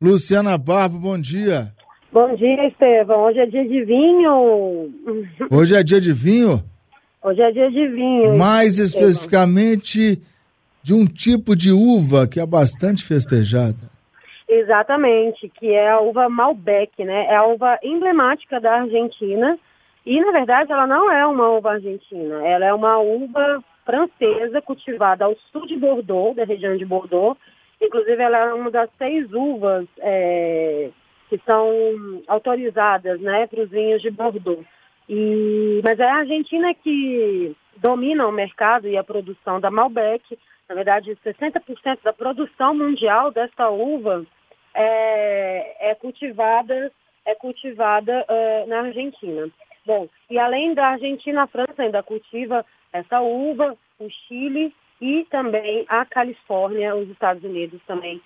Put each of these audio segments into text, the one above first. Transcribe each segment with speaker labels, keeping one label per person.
Speaker 1: Luciana Barbo, bom dia.
Speaker 2: Bom dia, Estevão. Hoje é dia de vinho.
Speaker 1: Hoje é dia de vinho?
Speaker 2: Hoje é dia de vinho.
Speaker 1: Mais especificamente de um tipo de uva que é bastante festejada.
Speaker 2: Exatamente, que é a uva Malbec, né? É a uva emblemática da Argentina e, na verdade, ela não é uma uva argentina. Ela é uma uva francesa cultivada ao sul de Bordeaux, da região de Bordeaux. Inclusive, ela é uma das 6 uvas que são autorizadas, né, para os vinhos de Bordeaux. Mas é a Argentina que domina o mercado e a produção da Malbec. Na verdade, 60% da produção mundial dessa uva é cultivada na Argentina. Bom, e além da Argentina, a França ainda cultiva essa uva, o Chile e também a Califórnia, os Estados Unidos também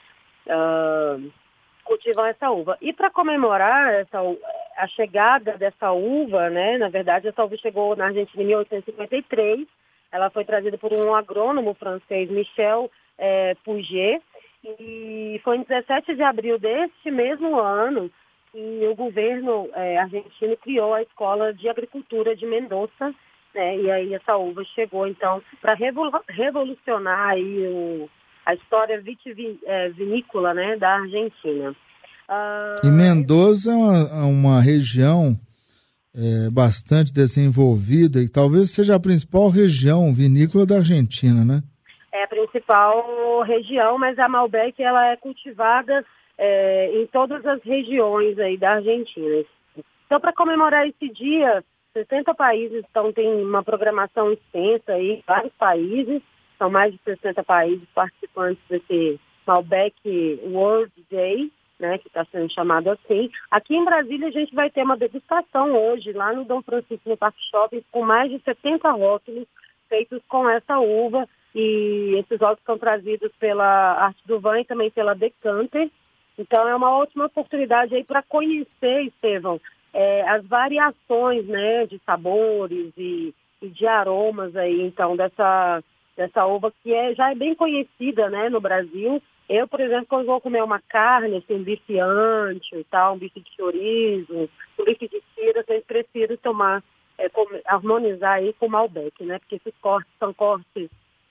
Speaker 2: cultivam essa uva. E para comemorar a chegada dessa uva, né, na verdade, essa uva chegou na Argentina em 1853, ela foi trazida por um agrônomo francês, Michel Puget, e foi em 17 de abril deste mesmo ano que o governo argentino criou a Escola de Agricultura de Mendoza, né, e aí essa uva chegou, então, para revolucionar aí a história vinícola, né, da Argentina.
Speaker 1: E Mendoza é uma região bastante desenvolvida e talvez seja a principal região vinícola da Argentina, né?
Speaker 2: É a principal região, mas a Malbec ela é cultivada em todas as regiões aí da Argentina. Então, para comemorar esse dia, 60 países têm uma programação extensa aí, vários países, são mais de 60 países participantes desse Malbec World Day, né, que está sendo chamado assim. Aqui em Brasília a gente vai ter uma degustação hoje, lá no Dom Francisco, no Parque Shopping, com mais de 70 rótulos feitos com essa uva, e esses rótulos são trazidos pela Arte do Vin e também pela Decanter. Então é uma ótima oportunidade aí para conhecer, Estevão, as variações, né, de sabores e de aromas aí, então, dessa uva que já é bem conhecida, né, no Brasil. Eu, por exemplo, quando vou comer uma carne, assim, um bife ancho e tal, um bife de chorizo, um bife de tira, eu sempre prefiro harmonizar aí com Malbec, né, porque esses cortes são cortes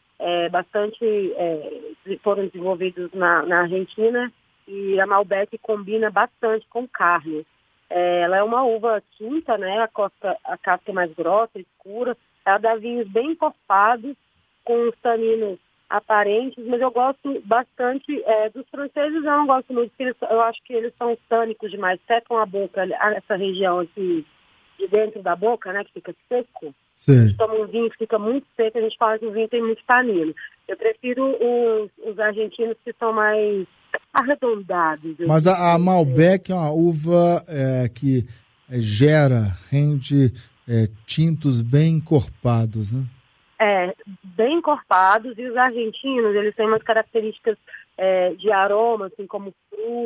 Speaker 2: foram desenvolvidos na Argentina, e a Malbec combina bastante com carne. Ela é uma uva tinta, né, a casca é mais grossa, escura, ela dá vinhos bem encorpados, com os taninos aparentes, mas eu gosto bastante dos franceses. Eu não gosto muito, porque eu acho que eles são tânicos demais, secam a boca, essa região aqui de dentro da boca, né, que fica seco.
Speaker 1: Sim.
Speaker 2: A gente toma um vinho que fica muito seco, a gente fala que o vinho tem muito tanino. Eu prefiro os argentinos que são mais arredondados.
Speaker 1: Mas a Malbec é uma uva que rende tintos bem encorpados, né?
Speaker 2: Bem encorpados, e os argentinos, eles têm umas características de aroma, assim, como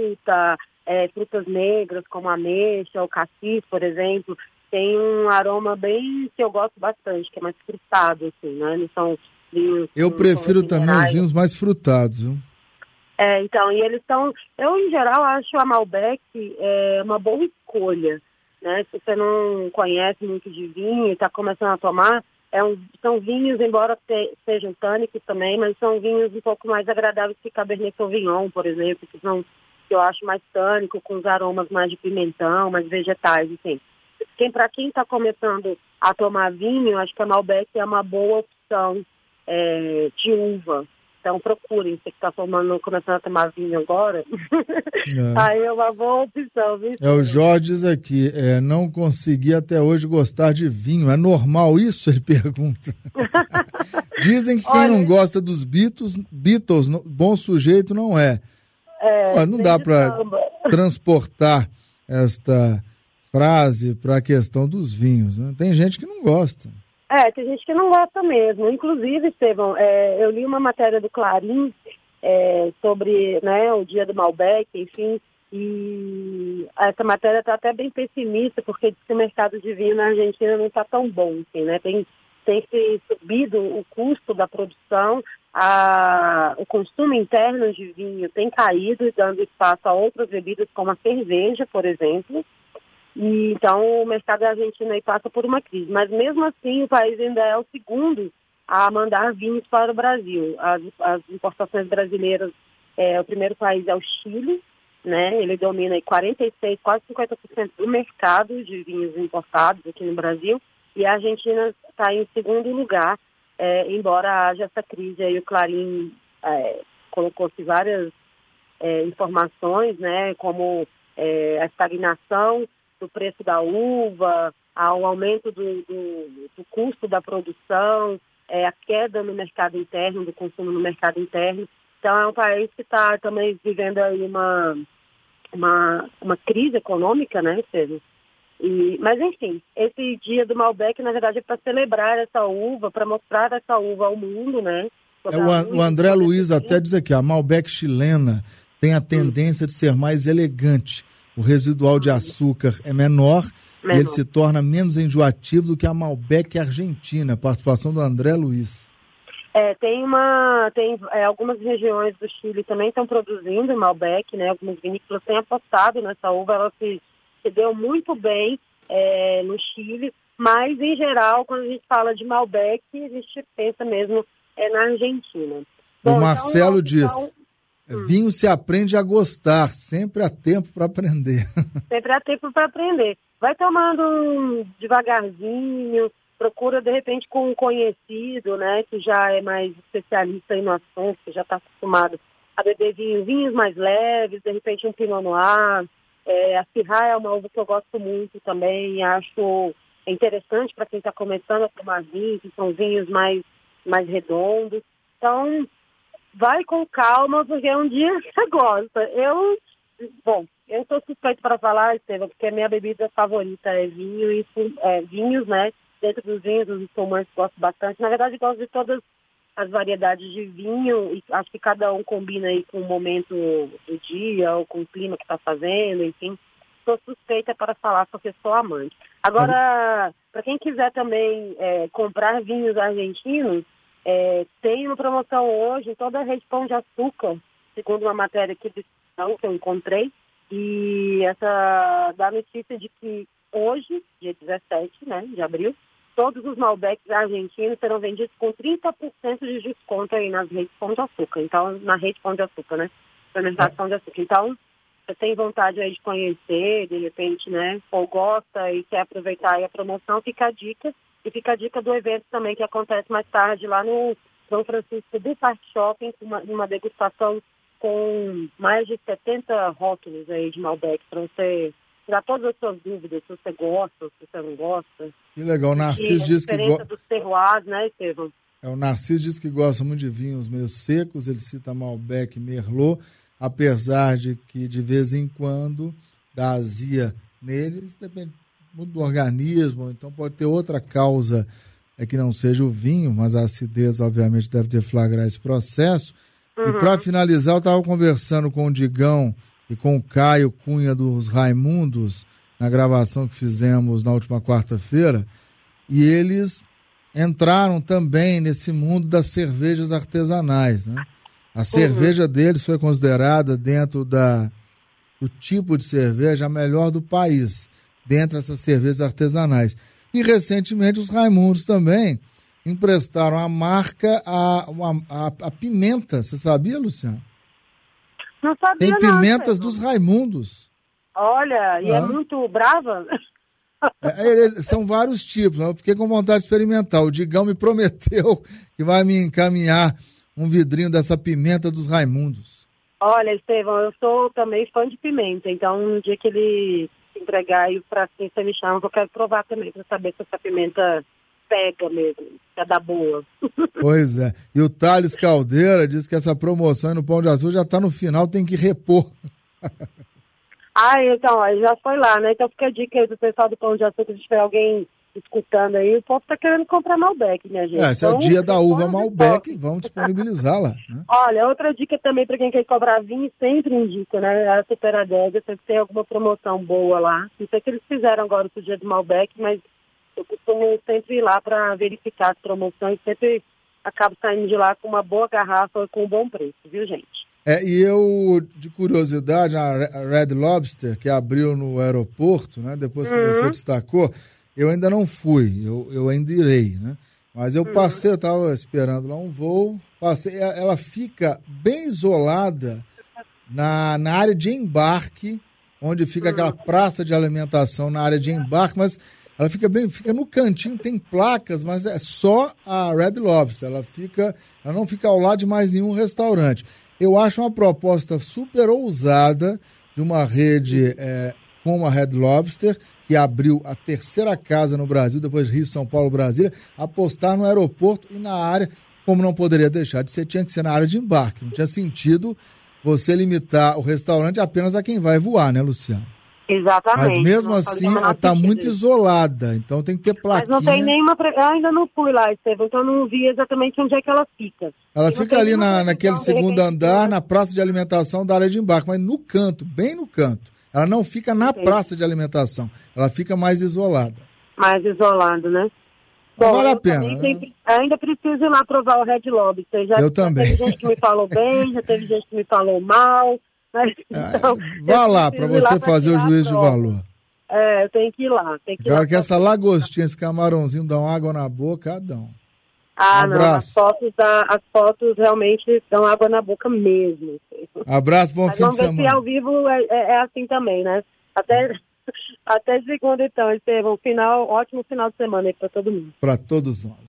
Speaker 2: frutas negras, como ameixa ou cassis, por exemplo. Tem um aroma bem, que eu gosto bastante, que é mais frutado, assim, né? Eles são vinhos...
Speaker 1: Eu prefiro também os vinhos mais frutados, viu?
Speaker 2: Então, e eles são... Eu, em geral, acho a Malbec uma boa escolha, né? Se você não conhece muito de vinho e está começando a tomar, são vinhos, embora sejam tânicos também, mas são vinhos um pouco mais agradáveis que Cabernet Sauvignon, por exemplo, que eu acho mais tânico, com os aromas mais de pimentão, mais vegetais, assim. Para quem está começando a tomar vinho, acho que a Malbec é uma boa opção de uva. Então procurem, você que está começando a tomar vinho agora, aí é uma boa opção. Viu?
Speaker 1: O Jorge diz aqui, não consegui até hoje gostar de vinho. É normal isso? Ele pergunta. Dizem que quem não gosta dos Beatles, bom sujeito não é. Não dá para transportar esta frase para a questão dos vinhos, né? Tem gente que não gosta.
Speaker 2: Tem gente que não gosta mesmo. Inclusive, Estevão, eu li uma matéria do Clarim sobre, né, o dia do Malbec, enfim, e essa matéria está até bem pessimista, porque diz que o mercado de vinho na Argentina não está tão bom, assim, né? Tem se subido o custo da produção, o consumo interno de vinho tem caído, dando espaço a outras bebidas, como a cerveja, por exemplo. E, então, o mercado argentino aí passa por uma crise. Mas, mesmo assim, o país ainda é o segundo a mandar vinhos para o Brasil. As importações brasileiras, o primeiro país é o Chile, né? Ele domina aí 46%, quase 50% do mercado de vinhos importados aqui no Brasil. E a Argentina está em segundo lugar, embora haja essa crise aí. O Clarim colocou-se várias informações, né? Como a estagnação do preço da uva, ao aumento do custo da produção, a queda no mercado interno, do consumo no mercado interno. Então, é um país que está também vivendo aí uma crise econômica, né, César? Mas, enfim, esse dia do Malbec, na verdade, é para celebrar essa uva, para mostrar essa uva ao mundo, né?
Speaker 1: O André Luiz até diz aqui, a Malbec chilena tem a tendência de ser mais elegante. O residual de açúcar é menor e ele se torna menos enjoativo do que a Malbec argentina. A participação do André Luiz.
Speaker 2: Tem algumas regiões do Chile também estão produzindo Malbec, né? Algumas vinícolas têm apostado nessa uva, ela se deu muito bem no Chile, mas em geral, quando a gente fala de Malbec, a gente pensa mesmo na Argentina.
Speaker 1: Bom, o Marcelo diz... Vinho se aprende a gostar, sempre há tempo para aprender.
Speaker 2: Sempre há tempo para aprender. Vai tomando devagarzinho, procura de repente com um conhecido, né, que já é mais especialista aí no assunto, que já está acostumado a beber vinhos mais leves, de repente um Pinot Noir. A Syrah é uma uva que eu gosto muito também, acho interessante para quem está começando a tomar vinho, que são vinhos mais redondos. Então, vai com calma, porque um dia você gosta. Eu sou suspeito para falar, Estevam, porque a minha bebida favorita é vinho e vinhos, né? Dentro dos vinhos, os espumantes gosto bastante. Na verdade, gosto de todas as variedades de vinho e acho que cada um combina aí com o momento do dia ou com o clima que está fazendo, enfim. Sou suspeita para falar porque sou amante. Agora, para quem quiser também comprar vinhos argentinos, tem uma promoção hoje em toda a rede Pão de Açúcar, segundo uma matéria aqui que eu encontrei, e essa dá notícia de que hoje, dia 17, né, de abril, todos os Malbecs argentinos serão vendidos com 30% de desconto aí nas redes Pão de Açúcar. Então, na rede Pão de Açúcar, né? Supermercado Pão de Açúcar. Então, você tem vontade aí de conhecer, de repente, né, ou gosta e quer aproveitar aí a promoção, fica a dica. E fica a dica do evento também, que acontece mais tarde lá no São Francisco do Parque Shopping, uma degustação com mais de 70 rótulos aí de Malbec, para você tirar todas as suas dúvidas, se você gosta, se você não gosta.
Speaker 1: Que legal, o Narciso diz que gosta...
Speaker 2: dos terroirs, né, Estevam?
Speaker 1: O Narciso diz que gosta muito de vinhos meio secos, ele cita Malbec e Merlot, apesar de que de vez em quando dá azia neles, depende muito do organismo, então pode ter outra causa que não seja o vinho, mas a acidez obviamente deve deflagrar esse processo. E para finalizar, eu estava conversando com o Digão e com o Caio Cunha dos Raimundos na gravação que fizemos na última quarta-feira, e eles entraram também nesse mundo das cervejas artesanais, né? A cerveja deles foi considerada dentro do tipo de cerveja a melhor do país, dentre essas cervejas artesanais. E, recentemente, os Raimundos também emprestaram a marca a pimenta. Você sabia, Luciano?
Speaker 2: Não sabia,
Speaker 1: tem pimentas dos Raimundos.
Speaker 2: Olha, e é muito brava?
Speaker 1: São vários tipos. Eu fiquei com vontade de experimentar. O Digão me prometeu que vai me encaminhar um vidrinho dessa pimenta dos Raimundos.
Speaker 2: Olha, Estevam, eu sou também fã de pimenta. Então, no dia que ele entregar aí pra você me chama, eu quero provar também para saber se essa pimenta pega mesmo, se é da boa.
Speaker 1: Pois é. E o Thales Caldeira diz que essa promoção no Pão de Açúcar já está no final, tem que repor.
Speaker 2: Então, já foi lá, né? Então fica a dica aí do pessoal do Pão de Açúcar, se tiver alguém escutando aí, o povo tá querendo comprar Malbec, minha gente.
Speaker 1: Esse é o dia da uva Malbec, vão disponibilizá-la, né?
Speaker 2: Olha, outra dica também para quem quer comprar vinho, sempre indico, né? A Superadega, sempre tem alguma promoção boa lá. Não sei o que eles fizeram agora pro dia do Malbec, mas eu costumo sempre ir lá para verificar as promoções, sempre acabo saindo de lá com uma boa garrafa com um bom preço, viu, gente?
Speaker 1: E eu, de curiosidade, a Red Lobster, que abriu no aeroporto, né, depois que você destacou, eu ainda não fui, eu ainda irei, né? Mas eu passei, eu estava esperando lá um voo, passei, ela fica bem isolada na área de embarque, onde fica aquela praça de alimentação na área de embarque, mas ela fica no cantinho, tem placas, mas é só a Red Lobster, ela não fica ao lado de mais nenhum restaurante. Eu acho uma proposta super ousada de uma rede como a Red Lobster, que abriu a terceira casa no Brasil, depois Rio, São Paulo, Brasília, apostar no aeroporto e na área, como não poderia deixar de ser, tinha que ser na área de embarque. Não tinha sentido você limitar o restaurante apenas a quem vai voar, né, Luciano?
Speaker 2: Exatamente.
Speaker 1: Mas mesmo assim, ela está muito isolada, então tem que ter plaquinha.
Speaker 2: Mas não tem nenhuma... Eu ainda não fui lá, Estevão, então eu não vi exatamente onde é que ela fica.
Speaker 1: Ela fica ali naquele segundo andar, na praça de alimentação da área de embarque, mas no canto, bem no canto. Ela não fica na praça de alimentação, ela fica mais isolada. Mais isolada,
Speaker 2: né?
Speaker 1: Bom, vale a pena.
Speaker 2: Ainda preciso ir lá provar o Red Lobster.
Speaker 1: Eu também.
Speaker 2: Já teve gente que me falou bem, já teve gente que me falou mal. Mas, então,
Speaker 1: vá lá para você fazer o juízo de valor.
Speaker 2: Eu tenho que ir lá.
Speaker 1: Agora que essa lagostinha, esse camarãozinho dão água na boca, dão.
Speaker 2: Abraço. Não, as fotos realmente dão água na boca mesmo.
Speaker 1: Abraço, bom fim de semana.
Speaker 2: Vamos ver se ao vivo é assim também, né? Até segunda, então, Estevão. Ótimo final de semana aí para todo mundo.
Speaker 1: Para todos nós.